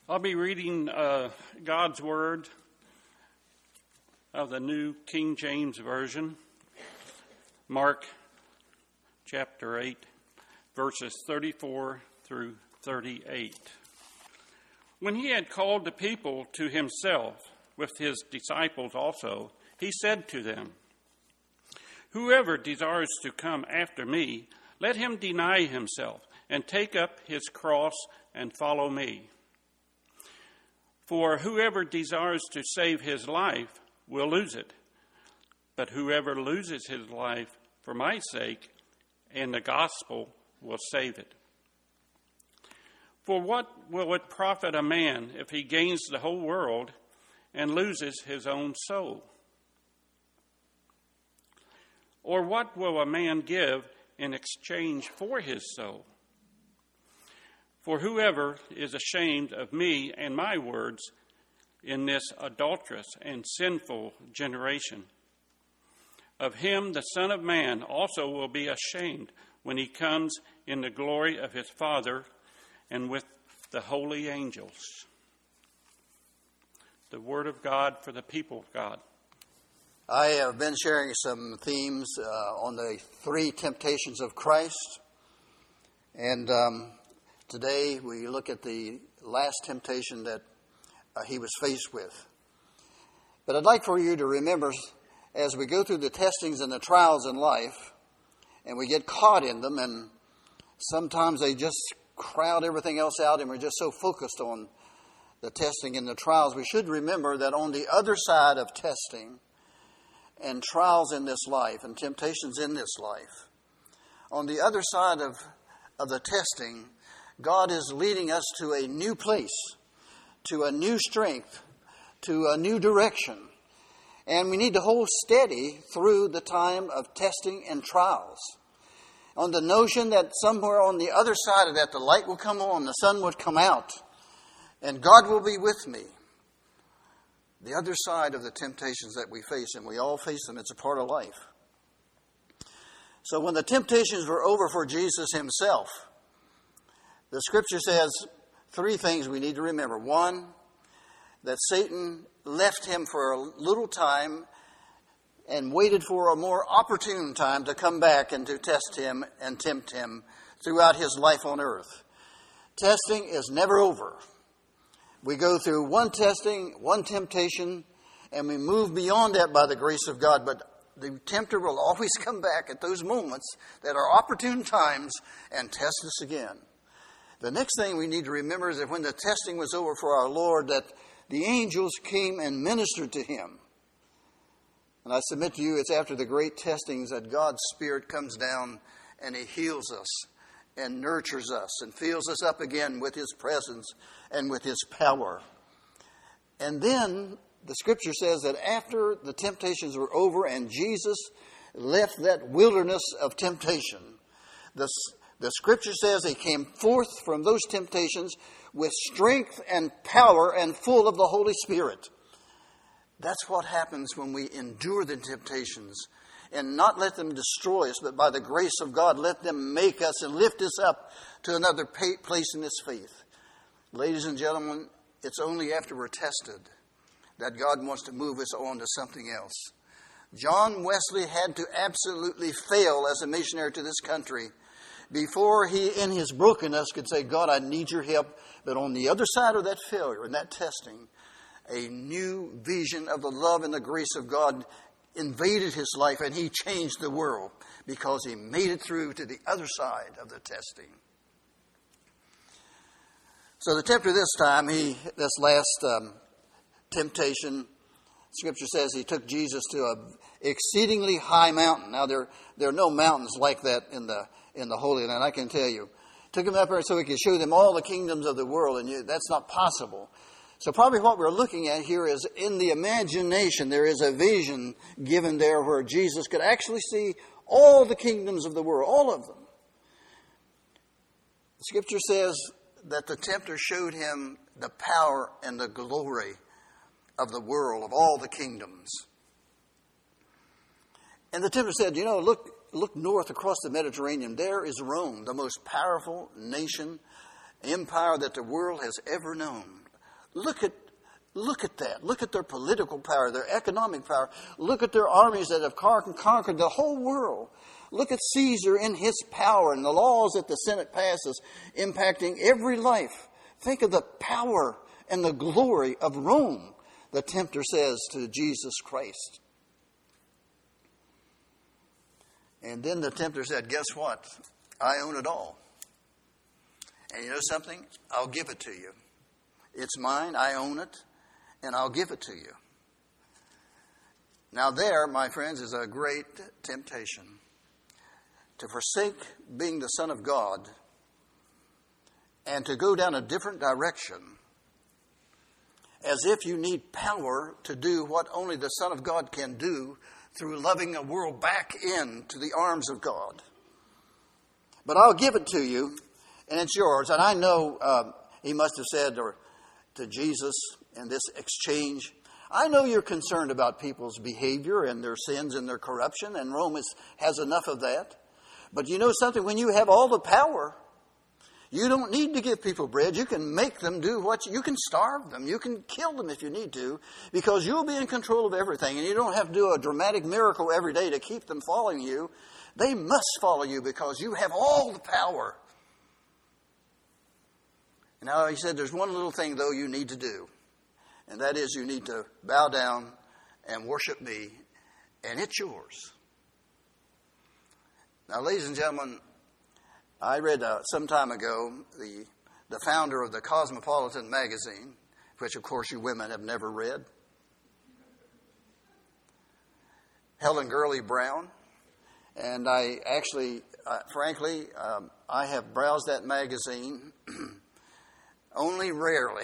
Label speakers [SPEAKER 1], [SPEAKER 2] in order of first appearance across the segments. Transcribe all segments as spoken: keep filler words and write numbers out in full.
[SPEAKER 1] I'll be reading uh, God's Word of the New King James Version, Mark chapter eight, verses thirty-four through thirty-eight. When he had called the people to himself with his disciples also, he said to them, "Whoever desires to come after me, let him deny himself and take up his cross and follow me. For whoever desires to save his life will lose it, but whoever loses his life for my sake and the gospel will save it. For what will it profit a man if he gains the whole world and loses his own soul? Or what will a man give in exchange for his soul? For whoever is ashamed of me and my words in this adulterous and sinful generation, of him the Son of Man also will be ashamed when he comes in the glory of his Father and with the holy angels." The word of God for the people of God.
[SPEAKER 2] I have been sharing some themes uh, on the three temptations of Christ. And um, today we look at the last temptation that uh, he was faced with. But I'd like for you to remember, as we go through the testings and the trials in life, and we get caught in them, and sometimes they just crowd everything else out, and we're just so focused on the testing and the trials, we should remember that on the other side of testing and trials in this life and temptations in this life, on the other side of, of the testing, God is leading us to a new place, to a new strength, to a new direction. And we need to hold steady through the time of testing and trials, on the notion that somewhere on the other side of that, the light will come on, the sun would come out, and God will be with me. The other side of the temptations that we face, and we all face them, it's a part of life. So when the temptations were over for Jesus himself, the scripture says three things we need to remember. One, that Satan left him for a little time and waited for a more opportune time to come back and to test him and tempt him throughout his life on earth. Testing is never over. We go through one testing, one temptation, and we move beyond that by the grace of God. But the tempter will always come back at those moments that are opportune times and test us again. The next thing we need to remember is that when the testing was over for our Lord, that the angels came and ministered to him. And I submit to you, it's after the great testings that God's Spirit comes down and he heals us and nurtures us and fills us up again with his presence and with his power. And then the scripture says that after the temptations were over and Jesus left that wilderness of temptation, the, the scripture says he came forth from those temptations with strength and power and full of the Holy Spirit. That's what happens when we endure the temptations and not let them destroy us, but by the grace of God, let them make us and lift us up to another place in this faith. Ladies and gentlemen, it's only after we're tested that God wants to move us on to something else. John Wesley had to absolutely fail as a missionary to this country before he, in his brokenness, could say, "God, I need your help." But on the other side of that failure and that testing, a new vision of the love and the grace of God invaded his life, and he changed the world because he made it through to the other side of the testing. So the tempter this time, he this last um, temptation, Scripture says he took Jesus to an exceedingly high mountain. Now there there are no mountains like that in the in the Holy Land, I can tell you. Took him up there so he could show them all the kingdoms of the world, and you, that's not possible. So probably what we're looking at here is in the imagination, there is a vision given there where Jesus could actually see all the kingdoms of the world, all of them. The scripture says that the tempter showed him the power and the glory of the world, of all the kingdoms. And the tempter said, you know, look, look north across the Mediterranean. There is Rome, the most powerful nation, empire that the world has ever known. Look at Look at that. Look at their political power, their economic power. Look at their armies that have conquered the whole world. Look at Caesar in his power and the laws that the Senate passes impacting every life. Think of the power and the glory of Rome, the tempter says to Jesus Christ. And then the tempter said, guess what? I own it all. And you know something? I'll give it to you. It's mine. I own it. And I'll give it to you. Now there, my friends, is a great temptation. To forsake being the Son of God and to go down a different direction as if you need power to do what only the Son of God can do through loving a world back into the arms of God. But I'll give it to you, and it's yours. And I know uh, he must have said or, to Jesus in this exchange, I know you're concerned about people's behavior and their sins and their corruption, and Rome is, has enough of that. But you know something? When you have all the power, you don't need to give people bread. You can make them do what you, you can starve them. You can kill them if you need to, because you'll be in control of everything. And you don't have to do a dramatic miracle every day to keep them following you. They must follow you because you have all the power. Now, he said, there's one little thing, though, you need to do. And that is you need to bow down and worship me, and it's yours. Now, ladies and gentlemen, I read uh, some time ago the, the founder of the Cosmopolitan magazine, which, of course, you women have never read, Helen Gurley Brown. And I actually, uh, frankly, um, I have browsed that magazine only rarely.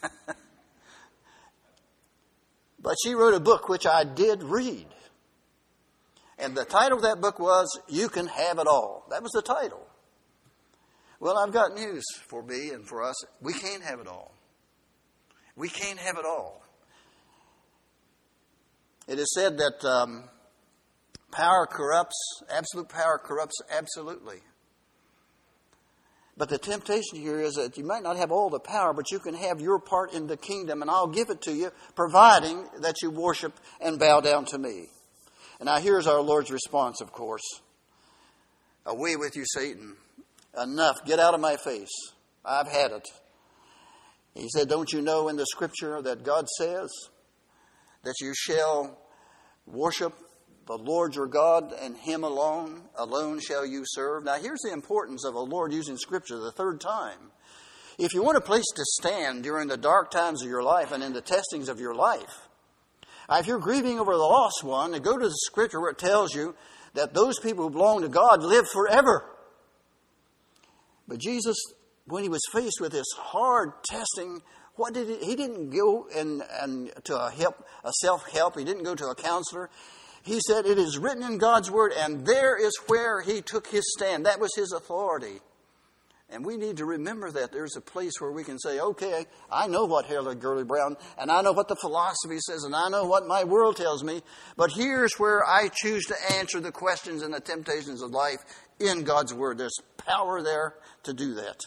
[SPEAKER 2] But she wrote a book which I did read. And the title of that book was, You Can Have It All. That was the title. Well, I've got news for me and for us. We can't have it all. We can't have it all. It is said that um, power corrupts, absolute power corrupts absolutely. But the temptation here is that you might not have all the power, but you can have your part in the kingdom, and I'll give it to you, providing that you worship and bow down to me. And now here's our Lord's response, of course. Away with you, Satan. Enough. Get out of my face. I've had it. He said, don't you know in the scripture that God says that you shall worship the Lord your God, and him alone, alone shall you serve. Now here's the importance of a Lord using scripture the third time. If you want a place to stand during the dark times of your life and in the testings of your life, if you're grieving over the lost one, then go to the scripture where it tells you that those people who belong to God live forever. But Jesus, when he was faced with this hard testing, what did he, he didn't go and, and to a help, a self-help. He didn't go to a counselor. He said, it is written in God's word, and there is where he took his stand. That was his authority. And we need to remember that there's a place where we can say, okay, I know what Helen Gurley Brown, and I know what the philosophy says, and I know what my world tells me, but here's where I choose to answer the questions and the temptations of life in God's word. There's power there to do that.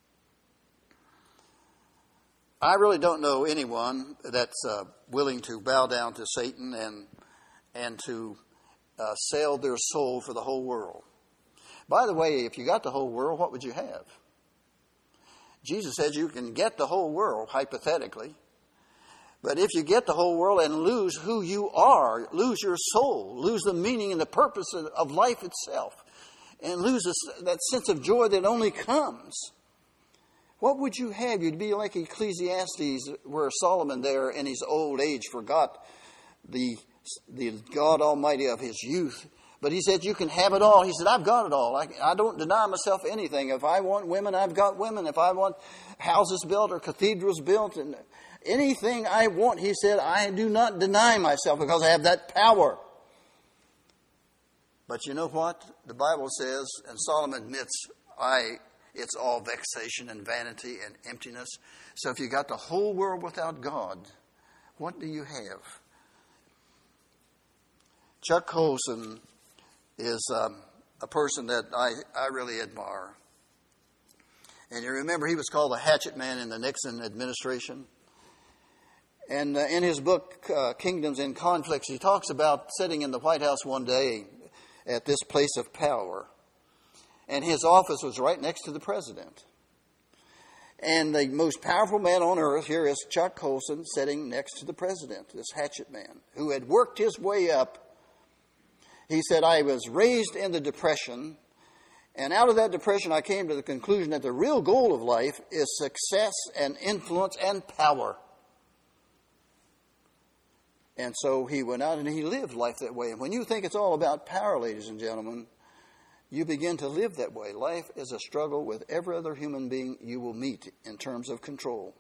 [SPEAKER 2] I really don't know anyone that's uh, willing to bow down to Satan and and to uh, sell their soul for the whole world. By the way, if you got the whole world, what would you have? Jesus says you can get the whole world, hypothetically. But if you get the whole world and lose who you are, lose your soul, lose the meaning and the purpose of, of life itself, and lose this, that sense of joy that only comes, what would you have? You'd be like Ecclesiastes, where Solomon there in his old age forgot the the God Almighty of his youth. But he said, you can have it all. He said, I've got it all. I, I don't deny myself anything. If I want women, I've got women. If I want houses built or cathedrals built and anything I want, he said, I do not deny myself because I have that power. But you know what? The Bible says, and Solomon admits, I, it's all vexation and vanity and emptiness. So if you got the whole world without God, what do you have? Chuck Colson is um, a person that I, I really admire. And you remember he was called the hatchet man in the Nixon administration. And uh, in his book, uh, Kingdoms in Conflicts, he talks about sitting in the White House one day at this place of power. And his office was right next to the president. And the most powerful man on earth here is Chuck Colson sitting next to the president, this hatchet man, who had worked his way up. He said, I was raised in the Depression, and out of that depression I came to the conclusion that the real goal of life is success and influence and power. And so he went out and he lived life that way. And when you think it's all about power, ladies and gentlemen, you begin to live that way. Life is a struggle with every other human being you will meet in terms of control.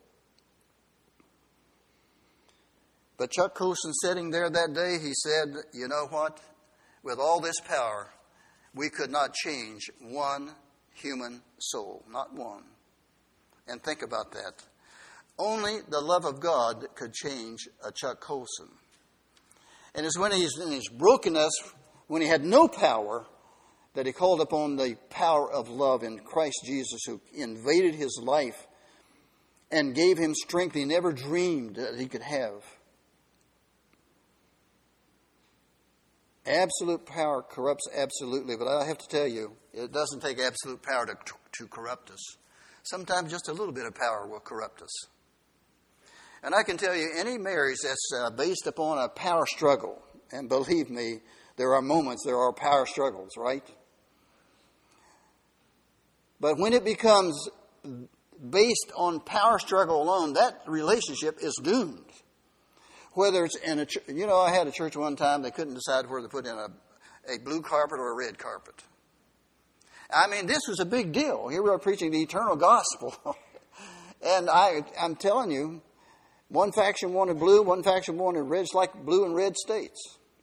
[SPEAKER 2] But Chuck Colson sitting there that day, he said, you know what? With all this power, we could not change one human soul. Not one. And think about that. Only the love of God could change a Chuck Colson. And it's when he's in his brokenness, when he had no power, that he called upon the power of love in Christ Jesus, who invaded his life and gave him strength he never dreamed that he could have. Absolute power corrupts absolutely, but I have to tell you, it doesn't take absolute power to, to corrupt us. Sometimes just a little bit of power will corrupt us. And I can tell you, any marriage that's uh, based upon a power struggle, and believe me, there are moments, there are power struggles, right? But when it becomes based on power struggle alone, that relationship is doomed. Whether it's in a, ch- you know, I had a church one time, they couldn't decide whether to put in a, a blue carpet or a red carpet. I mean, this was a big deal. Here we are preaching the eternal gospel. And I, I'm telling you, one faction wanted blue, one faction wanted red. It's like blue and red states.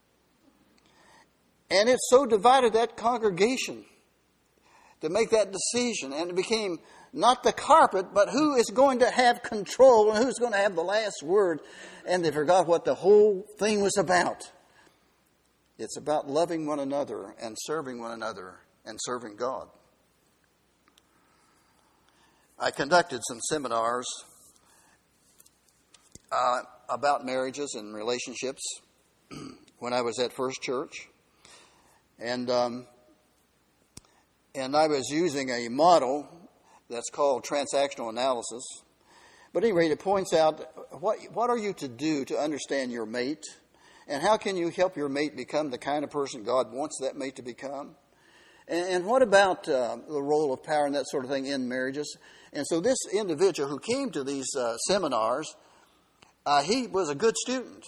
[SPEAKER 2] And it so divided that congregation to make that decision. And it became not the carpet, but who is going to have control and who's going to have the last word. And they forgot what the whole thing was about. It's about loving one another and serving one another and serving God. I conducted some seminars uh, about marriages and relationships when I was at First Church. And um, and I was using a model that's called transactional analysis. But at any rate, it points out what what are you to do to understand your mate, and how can you help your mate become the kind of person God wants that mate to become? And, and what about uh, the role of power and that sort of thing in marriages? And so this individual who came to these uh, seminars, uh, he was a good student,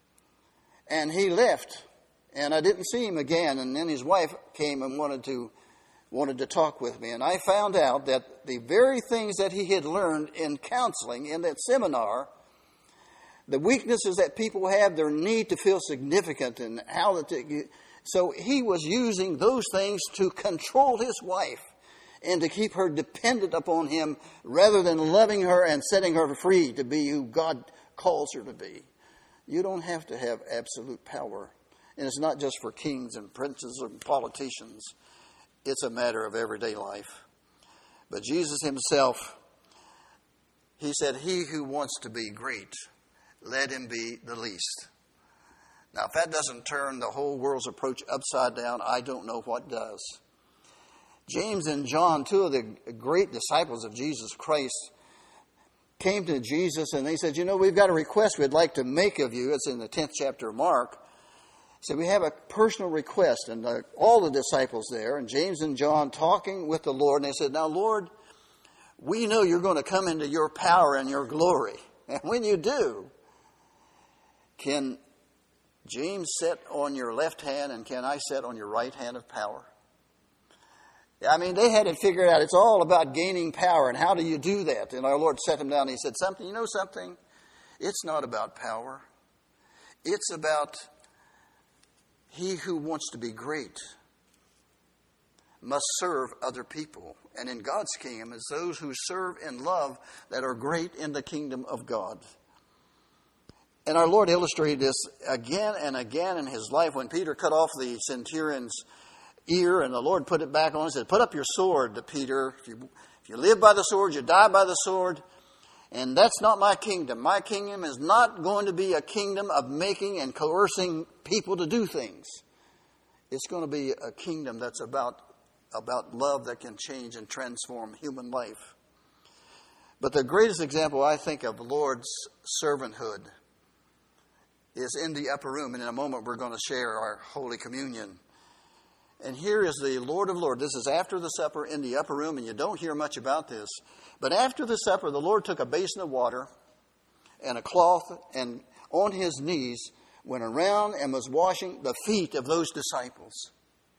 [SPEAKER 2] and he left. And I didn't see him again. And then his wife came and wanted to wanted to talk with me. And I found out that the very things that he had learned in counseling in that seminar, the weaknesses that people have, their need to feel significant, and how to, so he was using those things to control his wife and to keep her dependent upon him rather than loving her and setting her free to be who God calls her to be. You don't have to have absolute power. And it's not just for kings and princes and politicians. It's a matter of everyday life. But Jesus himself, he said, he who wants to be great, let him be the least. Now, if that doesn't turn the whole world's approach upside down, I don't know what does. James and John, two of the great disciples of Jesus Christ, came to Jesus and they said, you know, we've got a request we'd like to make of you. It's in the tenth chapter of Mark. So we have a personal request, and uh, all the disciples there, and James and John talking with the Lord, and they said, now, Lord, we know you're going to come into your power and your glory. And when you do, can James sit on your left hand, and can I sit on your right hand of power? I mean, they had it figured out. It's all about gaining power, and how do you do that? And our Lord set him down, and he said, something, you know something? It's not about power. It's about he who wants to be great must serve other people. And in God's kingdom is those who serve in love that are great in the kingdom of God. And our Lord illustrated this again and again in his life when Peter cut off the centurion's ear and the Lord put it back on and said, put up your sword, Peter. If you, if you live by the sword, you die by the sword. And that's not my kingdom. My kingdom is not going to be a kingdom of making and coercing people to do things. It's going to be a kingdom that's about, about love that can change and transform human life. But the greatest example, I think, of the Lord's servanthood is in the upper room. And in a moment, we're going to share our Holy Communion. And here is the Lord of Lords. This is after the supper in the upper room, and you don't hear much about this. But after the supper, the Lord took a basin of water and a cloth, and on his knees went around and was washing the feet of those disciples.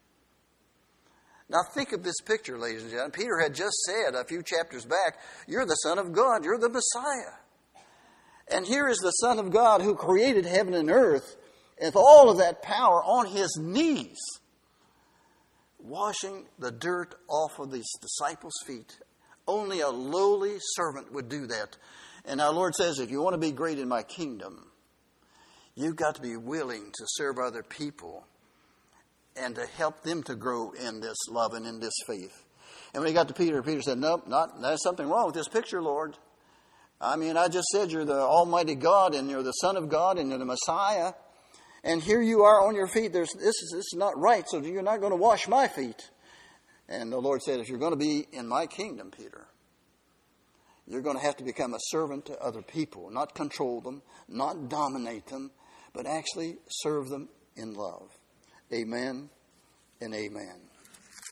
[SPEAKER 2] Now think of this picture, ladies and gentlemen. Peter had just said a few chapters back, you're the Son of God, you're the Messiah. And here is the Son of God who created heaven and earth, with all of that power on his knees, washing the dirt off of these disciples' feet. Only a lowly servant would do that. And our Lord says, if you want to be great in my kingdom, you've got to be willing to serve other people and to help them to grow in this love and in this faith. And when he got to Peter, Peter said, nope, not, there's something wrong with this picture, Lord. I mean, I just said you're the Almighty God, and you're the Son of God, and you're the Messiah. And here you are on your feet. There's, this, is, this is not right, so you're not going to wash my feet. And the Lord said, if you're going to be in my kingdom, Peter, you're going to have to become a servant to other people, not control them, not dominate them, but actually serve them in love. Amen and amen.